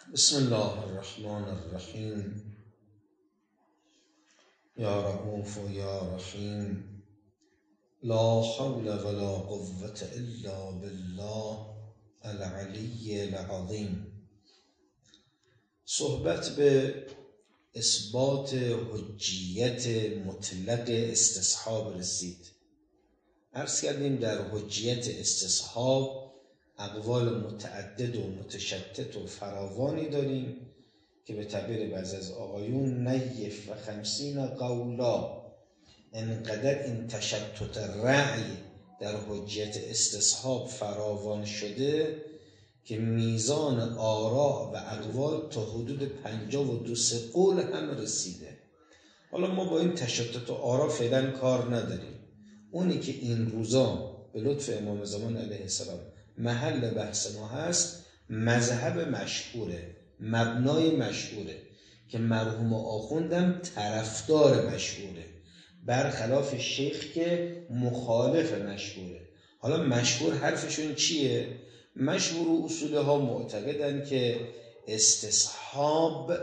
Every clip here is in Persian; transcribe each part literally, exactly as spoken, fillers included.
بسم الله الرحمن الرحیم. یا رؤوف یا رحیم. لا حول ولا قوة الا بالله العلی العظیم. صحبت به اثبات حجیت مطلق استصحاب رسید. عرض کردیم در حجیت استصحاب اقوال متعدد و متشتت و فراوانی داریم که به تعبیر بعضی از آقایون نیف و خمسین قولا، انقدر این تشتت رأی در حجیت استصحاب فراوان شده که میزان آراء و اقوال تا حدود پنجاه و دو سه قول هم رسیده. حالا ما با این تشتت و آراء فعلا کار نداریم. اونی که این روزا به لطف امام زمان علیه السلام محل بحث ما هست، مذهب مشهوره، مبنای مشهوره که مرحوم آخوندم طرفدار مشهوره، برخلاف شیخ که مخالف مشهوره. حالا مشهور حرفشون چیه؟ مشهور و اصوله ها معتقدن که استصحاب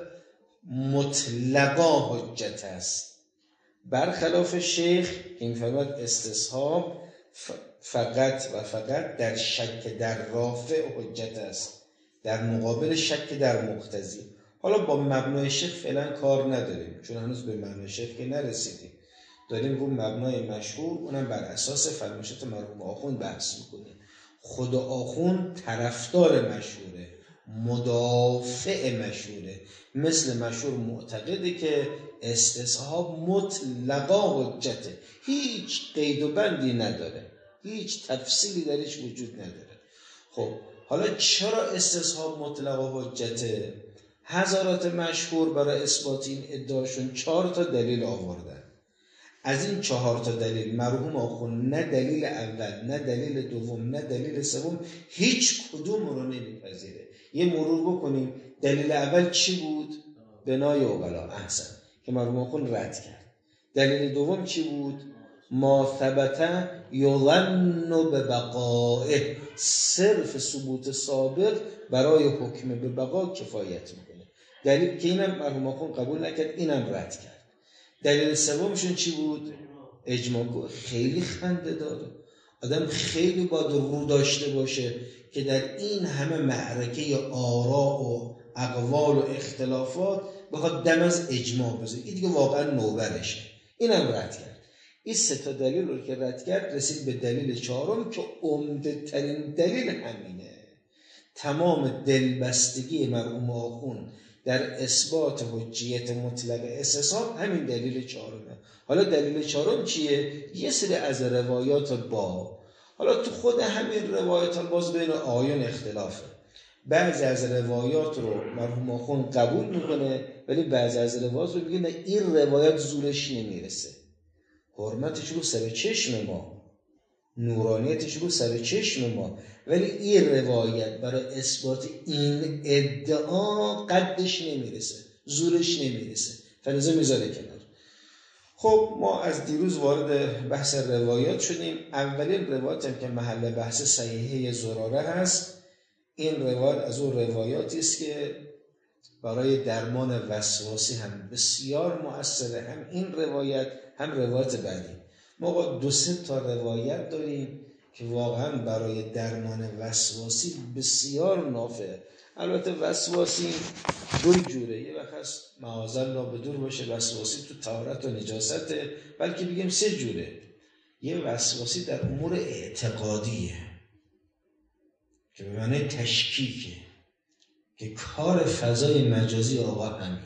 مطلقا حجت است، برخلاف شیخ که این فرمود استصحاب فقط و فقط در شک در رافع حجت است، در مقابل شک در مقتضی. حالا با مبنای شیخ فعلا کار نداریم چون هنوز به مبنای شیخ که نرسیدیم، داریم رو مبنای مشهور، اونم بر اساس فرمایشات مرحوم آخوند بحث میکنیم. خود آخوند طرفدار مشهوره، مدافع مشهوره، مثل مشهور معتقده که استصحاب مطلقا حجته، هیچ قید و بندی نداره، هیچ تفصیلی درش وجود نداره. خب حالا چرا استصحاب مطلقا حجته؟ حضرات مشهور برای اثبات این ادعاشون چهار تا دلیل آوردن. از این چهار تا دلیل مرحوم آخوند نه دلیل اول، نه دلیل دوم، نه دلیل سوم، هیچ کدوم رو نمیپذیره. یه مرور بکنیم. دلیل اول چی بود؟ بنای اوغلا، احسن، که مرحوم آخوند رد کرد. دلیل دوم چی بود؟ ما ثبت یظن ببقائه، صرف ثبوت سابق برای حکم به بقا کفایت میکنه. دلیل که اینم مرحوم آخوند قبول نکرد، اینم رد کرد. دلیل سومشون چی بود؟ اجماع. خیلی خنده داره، آدم خیلی باید رو داشته باشه که در این همه معرکه آراء و اقوال و اختلافات بخواد دم از اجماع بزنه. این دیگه واقعا نوبرشه. اینم رد کرد. این سه تا دلیل رو که رد کرد رسید به دلیل چهارم که عمده ترین دلیل همینه. تمام دلبستگی مرحوم آخوند در اثبات حجیت مطلق استصحاب همین دلیل چهارمه. حالا دلیل چهارم چیه؟ یه سری از روایات با، حالا تو خود همین روایات باز بین آیون اختلافه. بعضی از روایات رو مرحوم آخوند قبول میکنه ولی بعضی از روایات رو میگه نه، این روایت زورش نمیرسه، حرمتش رو سر چشم ما، نورانیتش رو سر چشم ما، ولی این روایت برای اثبات این ادعا قدش نمیرسه، زورش نمیرسه، فلزا میذاره کنار. خب ما از دیروز وارد بحث روایات شدیم. اولین روایت هم که محل بحث صحیحه زراره هست، این روایت از اون روایاتی است که برای درمان وسواسی هم بسیار مؤثره. هم این روایت هم روایت بعدی. ما دو سه تا روایت داریم که واقعا برای درمان وسواسی بسیار نافعه. البته وسواسی دو جوره، یه وقت هست معاذالله بدور باشه وسواسی تو طهارت و نجاسته، بلکه بگیم سه جوره. یه وسواسی در امور اعتقادیه که به معنی تشکیکه، که کار فضای مجازی آقا همینه،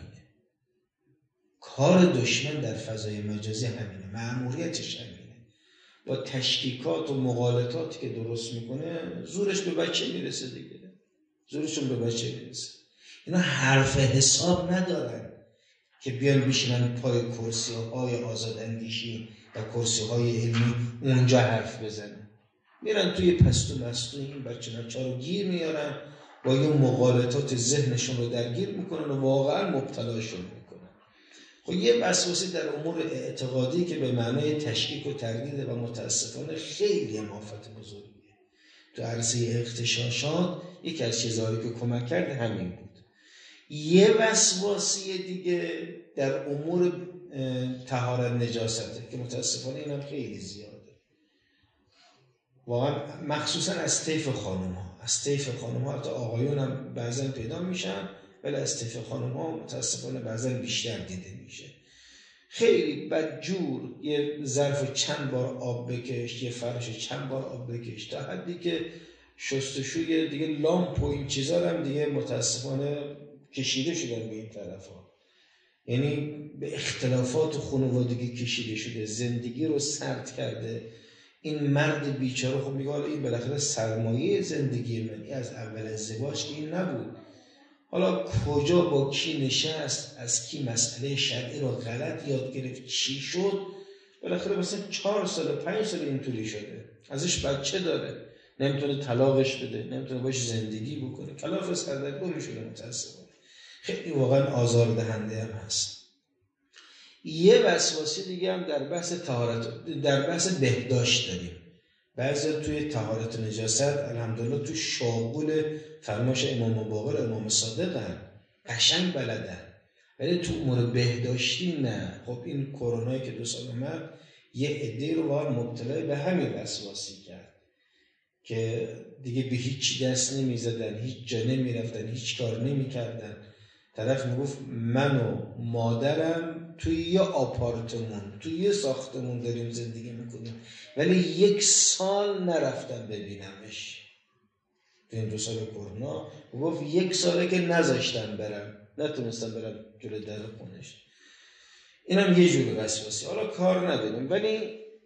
کار دشمن در فضای مجازی همینه، مأموریتش همینه. با تشکیکات و مغالطاتی که درست میکنه زورش به بچه میرسه دیگه، زورشون به بچه میرسه. اینا حرف حساب ندارن که بیان بشینن پای کرسی های آزاداندیشی و کرسی های علمی اونجا حرف بزنن. میرن توی پستو مستو این بچه نچه رو گیر میارن، با یه مغالطات ذهنشون رو درگیر میکنن و واقعا مبتلاشون میکنن. خب یه وسواسی در امور اعتقادی که به معنای تشکیک و تردید و متاسفانه خیلی مافت بزرگیه. تو عرصه اغتشاشات یکی از چیزهایی که کمک کرد همین بود. یه وسواسی دیگه در امور طهارت نجاسته که متاسفانه اینم خیلی زیاده، واقعا مخصوصا از طیف خانم ها. از طیف خانم ها حتی آقایون هم بعضا پیدا میشن، ولی از طیف خانم ها متاسفانه بعضا بیشتر دیده میشه. خیلی بدجور یه ظرف چند بار آب بکش، یه فرش چند بار آب بکش، تا حدی که شستشوی دیگه لامپ و این چیزا هم دیگه متاسفانه کشیده شدن به این طرف ها. یعنی به اختلافات خانوادگی کشیده شده، زندگی رو سرد کرده. این مرد بیچاره خب میگه حالا این بالاخره سرمایه زندگی من، این از اول ازدواج که این نبود، حالا کجا با کی نشست، از کی مسئله شرعی رو غلط یاد گرفت، چی شد، بالاخره مثلا چهار سال پنج سال اینطوری شده، ازش بچه داره، نمیتونه طلاقش بده، نمیتونه باش زندگی بکنه، کلاف سردرگمی شده متاسفانه. خیلی واقعا آزار دهنده هم هست. یه وسواسی دیگه هم در بحث طهارت، در بحث بهداشت داریم. بعضی توی طهارت نجاست الحمدلله تو شاغل فرماش امام باقر امام صادقن، قشنگ بلدن، ولی تو امور بهداشتی نه. خب این کرونایی که دو سال اومد یه عده رو واقعا مبتلا به همین وسواسی کرد که دیگه به هیچ دست نمیزدن، هیچ جا نمیرفتن، هیچ کار نمیکردن. طرف میگفت من و مادرم توی یه آپارتمون، توی یه ساختمون داریم زندگی میکنیم، ولی یک سال نرفتم ببینمش. تو این دو سال کرونا گفت یک ساله که نذاشتم برم، نتونستم برم جلو در خونش. اینم یه جور وسواسی. حالا کار نداریم، ولی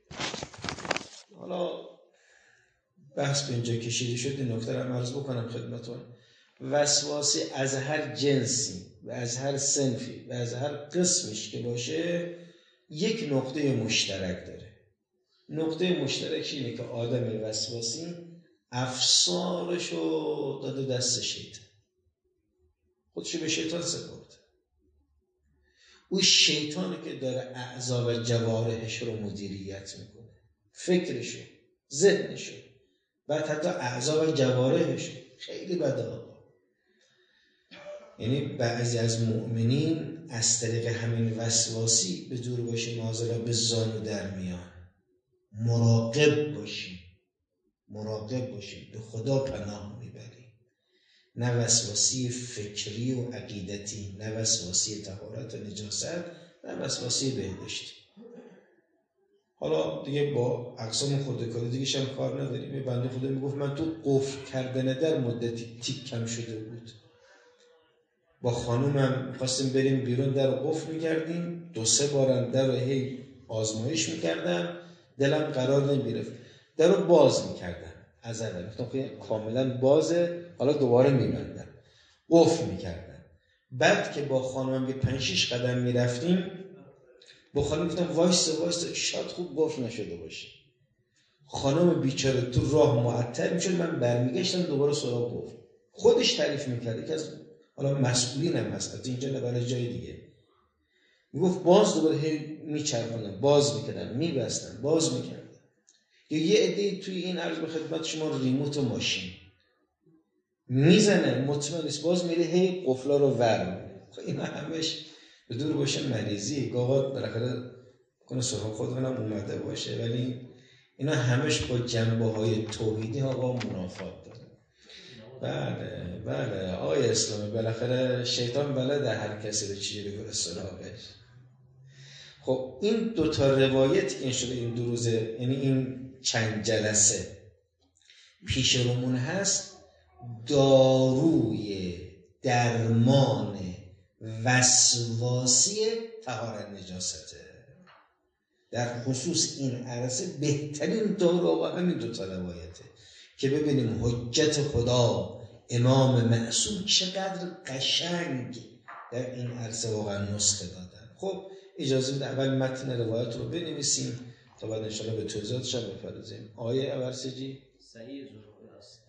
حالا بحث به اینجا کشیده شد. این نکته رو عرض بکنم خدمتتون. وسواسی از هر جنسی و از هر صنفی و از هر قسمش که باشه یک نقطه مشترک داره. نقطه مشترکش اینه که آدم وسواسی افسارشو داده دست شیطان، خودشو به شیطان سپرده. او شیطانی که داره اعضا و جوارحش رو مدیریت میکنه، فکرشو، ذهنشو، بعد حتی اعضا و جوارحشو. خیلی بده. یعنی بعضی از مؤمنین از طریق همین وسواسی به دور باشه معاذالله به زانو در میان. مراقب باشی، مراقب باشی، به خدا پناه میبری. نه وسواسی فکری و عقیدتی، نه وسواسی طهارت و نجاست، نه وسواسی بهداشتی. حالا دیگه با اقسام خرده‌کاری دیگه شم کار نداریم. یه بنده خدا میگفت من تو قفل کردن در مدتی تیک کم شده بود. با خانومم خواستیم بریم بیرون، در رو قفل میکردیم، دو سه بارم در رو هی آزمایش میکردم، دلم قرار نمیگرفت، در رو باز میکردم از اول، گفتم خیلی کاملا بازه، حالا دوباره میبندم، قفل میکردم. بعد که با خانومم یه پنج شش قدم میرفتیم، با خانوم گفتم وایسا وایسا شاید خوب قفل نشده باشه. خانوم بیچاره تو راه معطل میشد، من برمیگشتم دوباره سراغ قفل. خودش تعریف میکرد که از حالا مسئولین هم هست، از اینجا نبره جای دیگه، میگفت باز دوباره هی میچرخوندم، باز میکردم، میبستم، باز میکردم. یا یه عده توی این عرض به خدمت شما ریموت ماشین میزنه، مطمئن نیست، باز میره هی قفلا رو ور میره. خب اینا همش به دور باشه مریضی، گاهات بالاخره کنه سراغ خودمونم اومده باشه، ولی اینا همش با جنبه های توحیدی ها با منافات داره. بله بله آقای اسلامی، بالاخره شیطان بلده هر کسی به چیزی بگه سراغش. خب این دوتا روایت این شده این دو روزه، یعنی این چند جلسه پیش رومون هست، داروی درمان وسواسی طهارت نجاسته. در خصوص این عرصه بهترین دارو و همین دوتا روایته که ببینیم حجت خدا امام معصوم چقدر قشنگ در این عرصه واقعا نسخه دادن. خب اجازه بده اول متن روایت رو بنویسیم تا بعد انشاءالله به توضیحاتش هم بپردازیم. آیه اورسجی صحیح زروره است.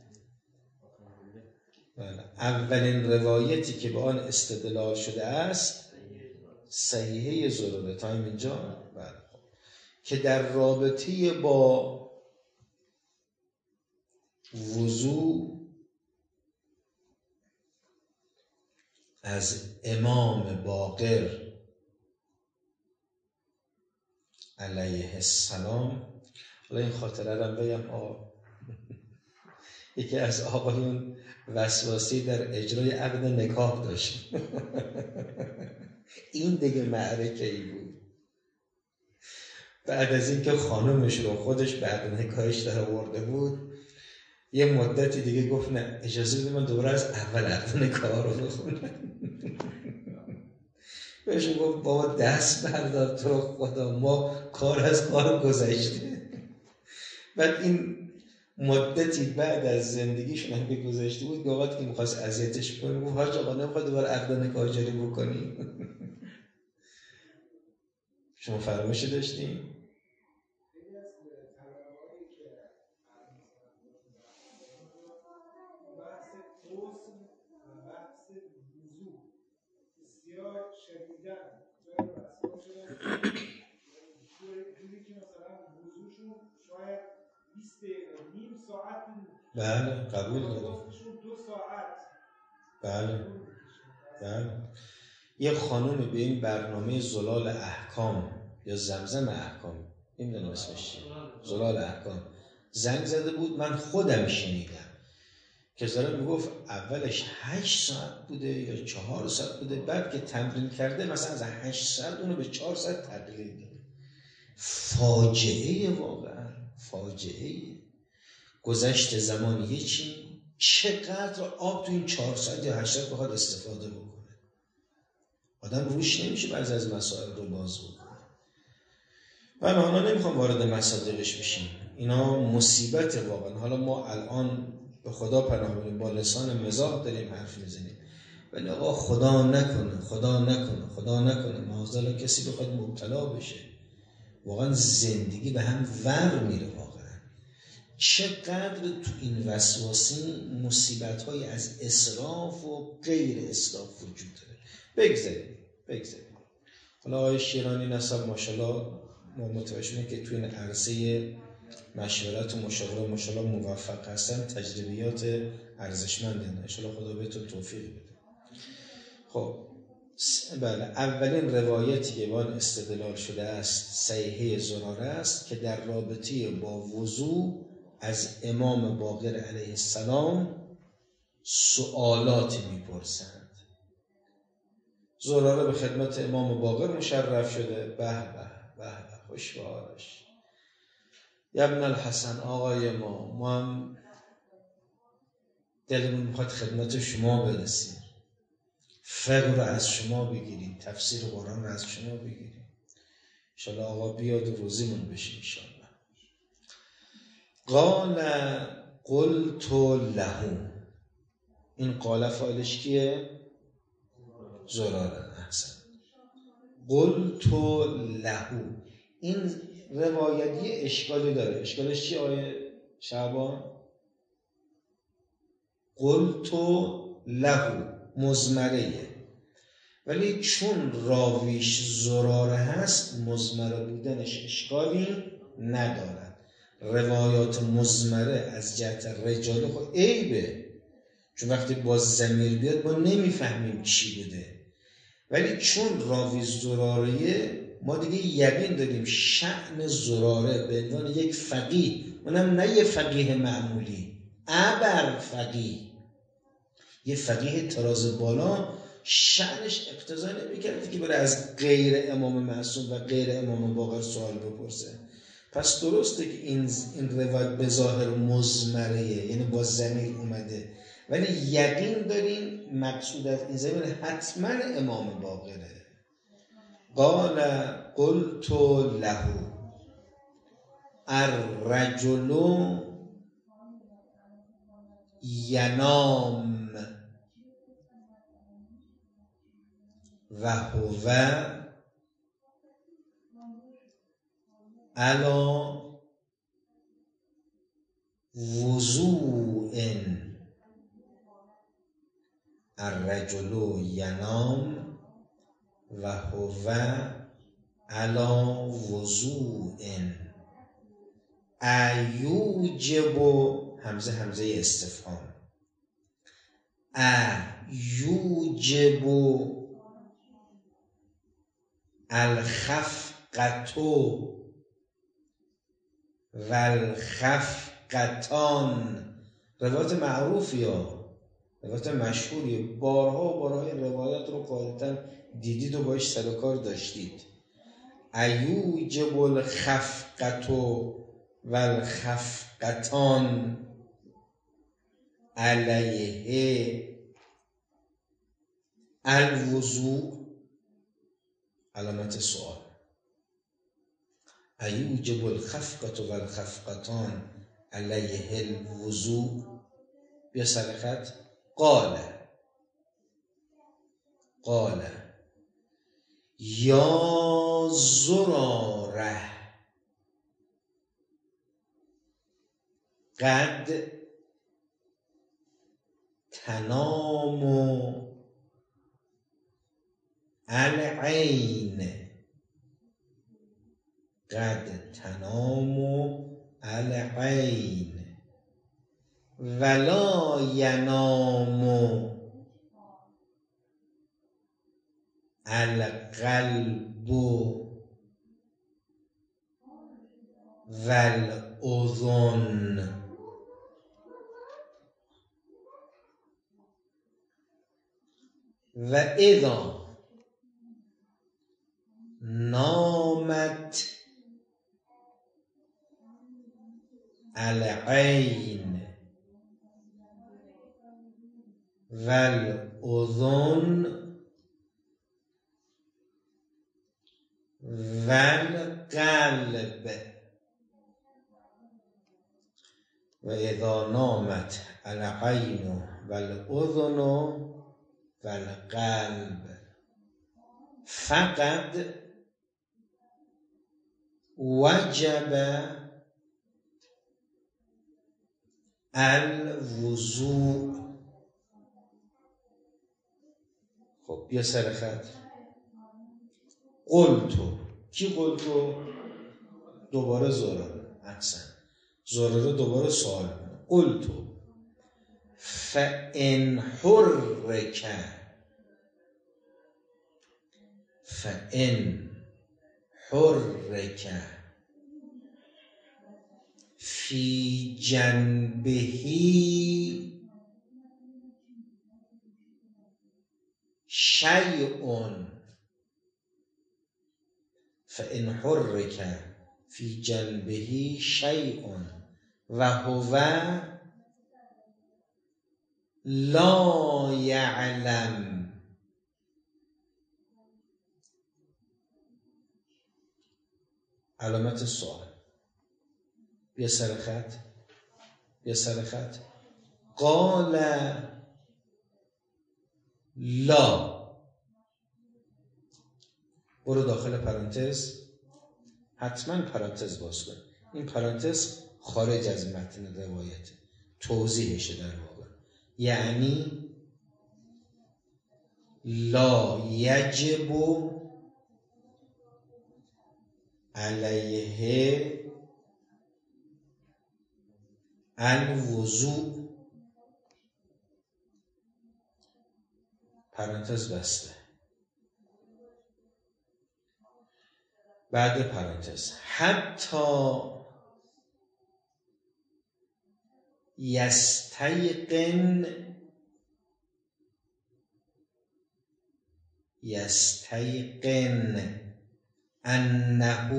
بله. اولین روایتی که به آن استدلال شده است صحیحه زروره تا اینجا. بله. که در رابطه با وضو از امام باقر علیه السلام. حالا این خاطره رو بگم. آقا یکی از آقایون وسواسی در اجرای عقد نکاح داشت. این دیگه معرکه ای بود. بعد از اینکه خانومش رو خودش بعد نکاحش در آورده بود، یه مدتی دیگه گفت نه اجازه بده من دوباره از اول عقد نکاح رو بخونم. بهش گفت بابا دست بردار تو رو خدا، ما کار از کار گذشته. بعد این مدتی بعد از زندگیشون هم که گذشته بود، گفت که میخواست اذیتش کنه، گفت حاج آقا نمیخواد دوباره عقد نکاح جاری بکنی؟ شما فرمایش داشتین؟ بله قبول داریم. بله بله. یه خانومی به این برنامه زلال احکام یا زمزم احکام، نمیدونم اسمش چیه، زلال احکام، زنگ زده بود. من خودم شنیدم که زاره میگفت اولش هشت ساعت بوده یا چهار ساعت بوده، بعد که تمرین کرده مثلا از هشت ساعت اونو به چهار ساعت تقلیل داده. فاجعه، واقعا فاجعه. گذشت زمان یه چی، چقدر آب تو این چهار ساعت یا هشت ساعت بخواد استفاده بکنه. آدم روش نمیشه بعضی از مسائل رو باز بکنه. من حالا نمیخوام وارد مصادیقش بشیم، اینا مصیبت واقعا. حالا ما الان به خدا پناه بریم با لسان مزاح داریم حرف میزنیم، ولی آقا خدا نکنه خدا نکنه خدا نکنه معاذالله کسی بخواد مبتلا بشه، واقعا زندگی به هم ور میره. واقعا چقدر تو این وسواسی مصیبت‌های از اسراف و غیر اسراف وجود داره. بگذاریم بگذاریم حالا آقای شیرانی نسب ماشاءالله ما متوجه شدیم که تو این عرصه مشورت و مشاوره ماشاءالله موفق هستن، تجربیات ارزشمندن، ان شاءالله خدا بهتون توفیق بده. خب بله، اولین روایتی که با استدلال شده است صحیحه زراره است که در رابطه با وضو از امام باقر علیه السلام سوالاتی میپرسند. زراره به خدمت امام باقر مشرف شده. به به به خوش به حالش. ابن الحسن، آقای ما ما هم دلمون میخواد خدمت شما برسیم، فقه رو از شما بگیریم، تفسیر قرآن رو از شما بگیریم. انشاءالله آقا بیاد و روزیمون بشه انشاءالله. قال قلت له، این قال فاعلش کیه؟ زراره. احسن. قلت له، این روایتی اشکالی داره. اشکالش چیه آیه شعبان؟ قلت له مضمره، ولی چون راویش زراره هست مضمره بودنش اشکالی ندارد. روایات مضمره از جهت رجال خود عیبه، چون وقتی با ضمیر بیاد ما نمیفهمیم چی بوده، ولی چون راوی زراره ما دیگه یقین داریم شأن زراره به عنوان یک فقیه، اونم نه یه فقیه معمولی، ابر فقیه، یه فقیه تراز بالا، شأنش اقتضا نمی‌کرد که بره از غیر امام معصوم و غیر امام باقر سوال بپرسه. پس درسته که این این روایت به ظاهر مضمره، یعنی با ضمیر اومده، ولی یقین داریم مقصود از این ضمیر حتما امام باقره. قال قلت له الرجل ینام و هو علی وضوء. الرجل ینام و هو علی وضوء ایوجب، همزه همزه استفهام، ا یوجب الخفقة و الخفقتان. روایت معروفی ها، روایت مشهوری، بارها و بارها این روایت رو قاعدتا دیدید و باش سر و کار داشتید. ایوجب الخفقة و الخفقتان علیه الوضوء، علامت سؤال. ایوجب الخفقة و الخفقتان علیه الوضوء. بیا سر خط. قال قال یا زراره قد تنام العین قد تنام العین ولا ینام القلب والأذن. و اذا نامت العین والأذن والقلب. و اذا نامت العین والأذن والقلب فقد وجب الوضوء. خب بیا سر خط. قلتو. کی قلتو؟ دوباره زراره. احسن. زراره دوباره سوال. قلتو فإن حرک فإن حرک فی جنبه شیء فإن حرک فی جنبه شیء و هو لا یعلم علامت سوال. بیا سر خط. بیا سر خط. قال لا. برو داخل پرانتز. حتما پرانتز باز کن. این پرانتز خارج از متن روایت، توضیحشه در واقع. یعنی لا یجب علیه الوضوء. پرانتز بسته. بعد پرانتز حتی یستیقن یستیقن انه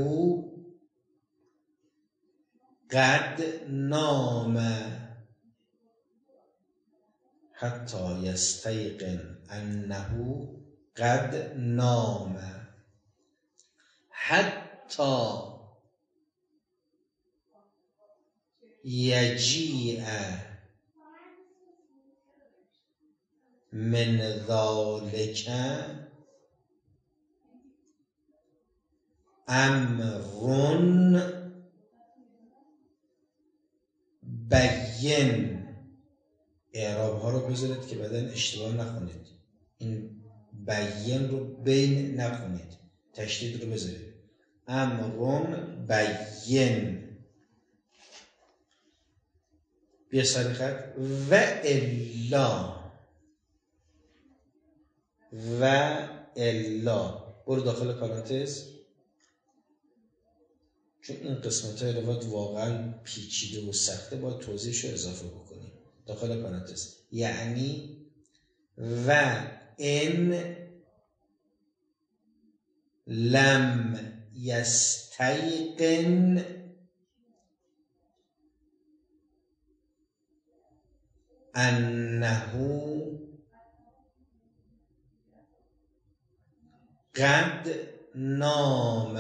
قد نام. حتی یستیقن انه قد نام. حتی یجیء من ذلک امر بین. اعراب ها رو بذارید که بعدن اشتباه نخونید. این بین رو بین نخونید، تشدید رو بذارید. امر بین. بیا سر خط. و الا و الا. برو داخل پرانتز، چون این قسمت های روایت واقعا پیچیده و سخته، باید توضیحش رو اضافه بکنیم. داخل پرانتز یعنی و ان لم یستیقن انه قد نام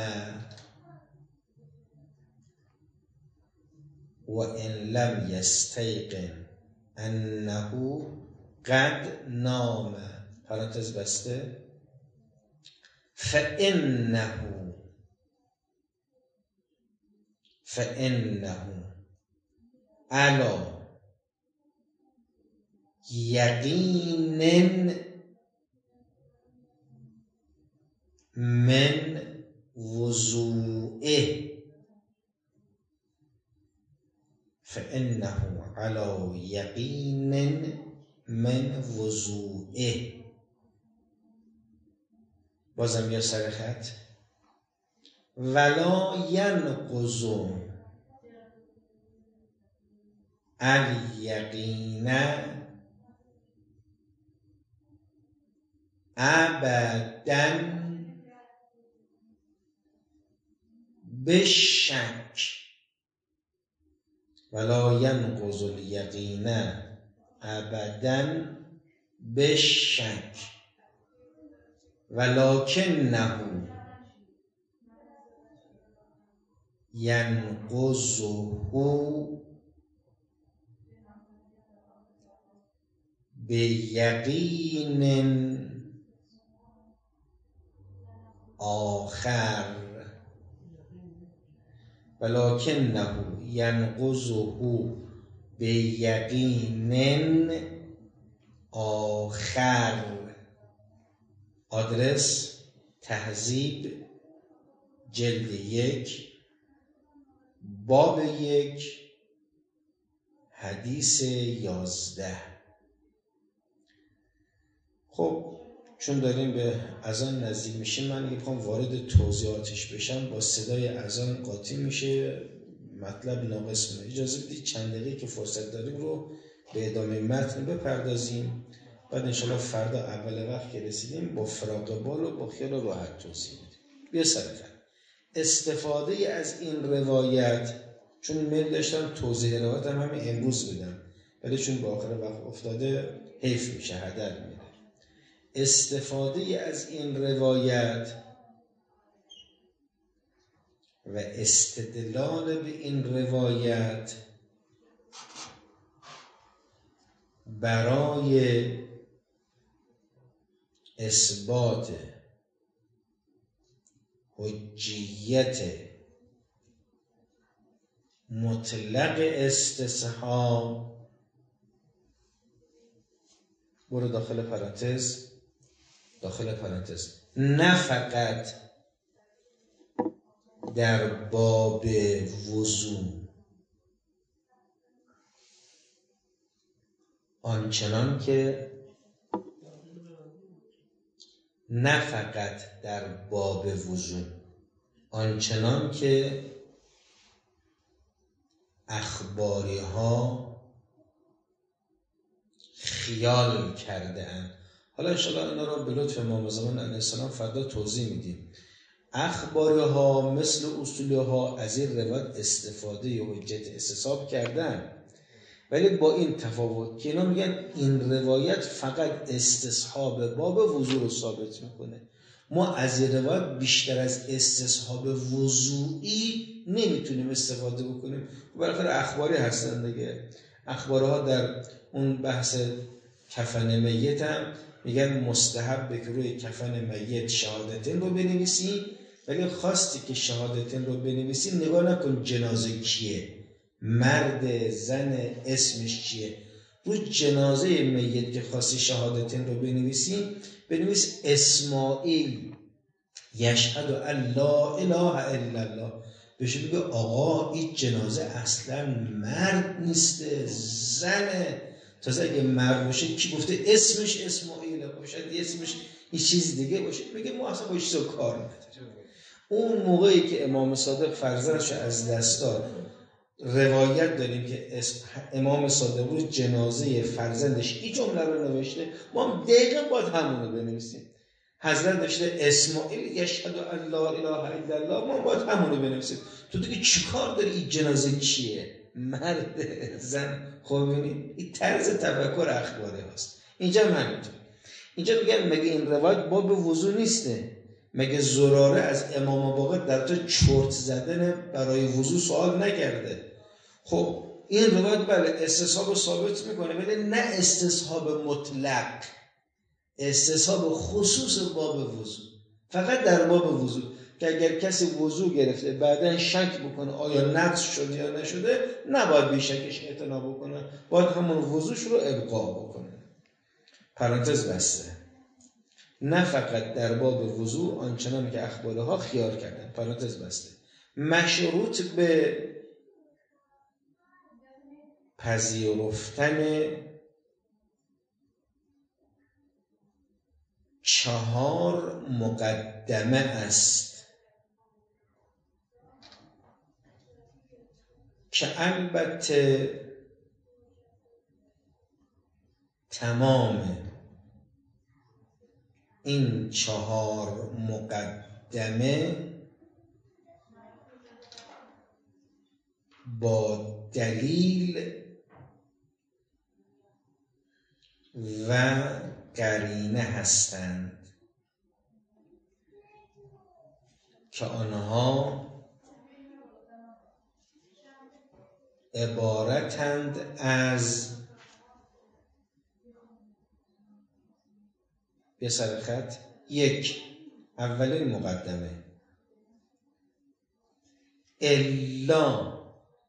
و ان لم یستیقن انه قد نام پرانتز بسته فانه فانه علی یقین من وضوعه فانه علی یقین من وضوعه. بازم یا سر خط ولا ینقض الیقین ابدا بشک ولا ینقض الیقین ابدا بشک ولکنه ینقضه بیقین آخر ولکنه ینقضه بیقین آخر. آدرس تهذیب جلد یک باب یک حدیث یازده. خب چون داریم به اذان نزدیک میشیم، من میخوام وارد توضیحاتش بشم. با صدای اذان قاطی میشه، مطلب ناقص میشه. اجازه بدید چند دقیقه که فرصت داریم رو به ادامه متن بپردازیم، بعد انشالله فردا اول وقت که رسیدیم با فراغ بال و با خیال راحت توضیح بدیم. بیا سرکن استفاده از این روایت، چون میل داشتم توضیح روایت هم همین امروز بدم، ولی چون به آخر وقت افتاده حیف میشه، هدر میره. استفاده از این روایت و استدلال به این روایت برای اثبات حجیت مطلق استصحاب. برو داخل پرانتز داخل پرانتز نه فقط در باب وضو، آنچنان که نه فقط در باب وضو آنچنان که اخباری ها خیال کرده اند. حالا انشاءالله اینا رو به لطف امام زمان علیه السلام فردا توضیح میدیم. اخباری ها مثل اصولی ها از این روایت استفاده حجت استصحاب کردن، ولی با این تفاوت که اینا میگن این روایت فقط استصحاب باب وضو رو ثابت میکنه. ما از این روایت بیشتر از استصحاب وضوعی نمیتونیم استفاده بکنیم. بالاخره اخباری هستن دیگه. اخباری ها در اون بحث کفن میت هم میگن مستحب که روی کفن میت شهادتین رو بنویسی، ولی خواستی که شهادتین رو بنویسی نگاه نکن جنازه کیه، مرد زن اسمش چیه. رو جنازه میت که خواستی شهادتین رو بنویسی، بنویس اسماعیل یشهد ان لا اله الا الله. بشه بگه آقا این جنازه اصلا مرد نیسته، زنه. تازه اگه مرد باشه کی گفته اسمش اسماعیله؟ باشه اسمش این چیز دیگه باشه، میگه ما اصلا با هیچ چیز کار نداریم. اون موقعی که امام صادق فرزندش از دست داد، روایت داریم که امام صادق روز جنازه فرزندش این جمله رو نوشته، ما دقیقا باید همون رو بنویسیم. حضرت داشته اسماعیل یشهد ان لا اله الا الله، ما باید همون رو بنویسیم. تو دیگه چیکار داری؟ این جنازه کیه؟ مرد، زن؟ خب ببینید این طرز تفکر اخباری هست. اینجا همینطور. اینجا میگن مگه این روایت باب وضو نیسته؟ مگه زراره از امام باقر در تو چرت زدن برای وضو سوال نکرده؟ خب این روایت بله استصحاب ثابت میکنه، ولی نه استصحاب مطلق، استصحاب خصوص باب وضو، فقط در باب وضو، که اگر کسی وضو گرفته بعدن شک بکنه آیا نقض شده یا نشده، نباید بی شکش اعتنا بکنه، باید همون وضوش رو ابقا بکنه. پرانتز بسته. نه فقط در باب وضو آنچنان که اخباره ها خیال کردن. پرانتز بسته. مشروط به پذیرفتن چهار مقدمه است که البته تمام این چهار مقدمه با دلیل و قرینه هستند که آنها عبارتند از به سر خط یک، اولین مقدمه الا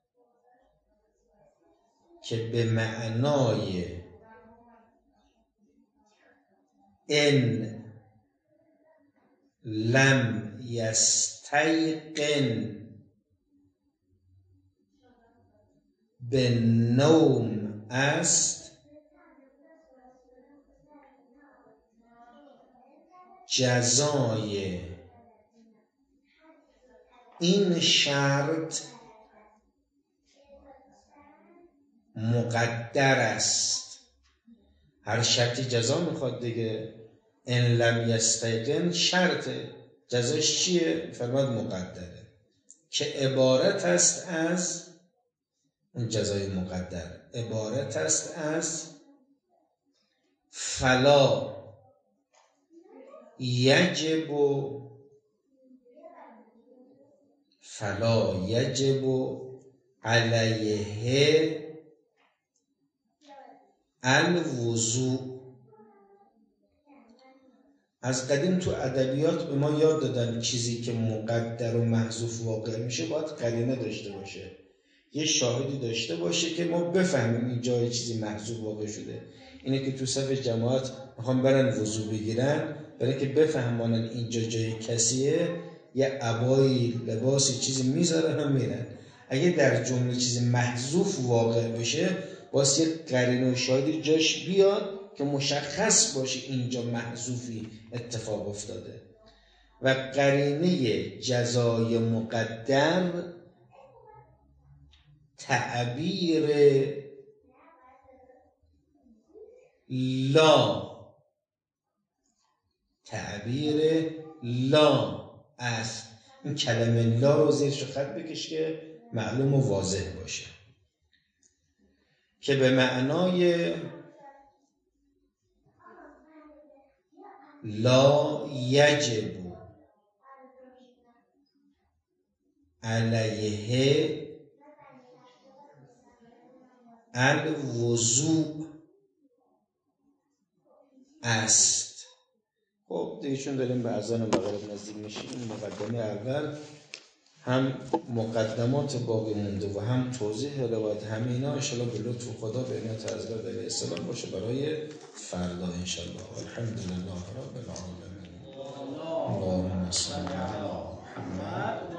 که به معنای ان لم یستیقن به نوم است، جزای این شرط مقدر است. هر شرطی جزا میخواد دیگه. ان لم یستیقن شرطه، جزاش چیه؟ فرماد مقدره، که عبارت است از اون جزای مقدر، عبارت است از فلا یجب فلا یجب علیه الوضوء. از قدیم تو ادبیات به ما یاد دادن چیزی که مقدر و محذوف واقع میشه باید قرینه داشته باشه، یه شاهدی داشته باشه که ما بفهمیم این جای چیزی محذوف واقع شده. اینه که تو صف جماعت میخوام برن وضو بگیرن، برای که بفهمانن اینجا جای کسیه، یه عبایی لباسی چیزی میذارن و میرن. اگه در جمله چیزی محذوف واقع بشه واسه یه قرینه و شاهدی جاش بیاد که مشخص باشه اینجا محذوفی اتفاق افتاده. و قرینه جزای مقدر تعبیر لا، تعبیر لا است. این کلمه لا رو زیرش خط بکش که معلوم و واضح باشه، که به معنای لا یجب علیه الوضوء است. خب دیگه چون داریم به اذان مغرب نزدیک میشیم، این مقدمه اول هم مقدمات باقی مونده و هم توضیح روایت، همه اینا ان شاءالله به لطف خدا به عنایت حضرت علیه السلام باشه برای فردا ان شاءالله. الحمدلله رب العالمین. اللهم صل علی محمد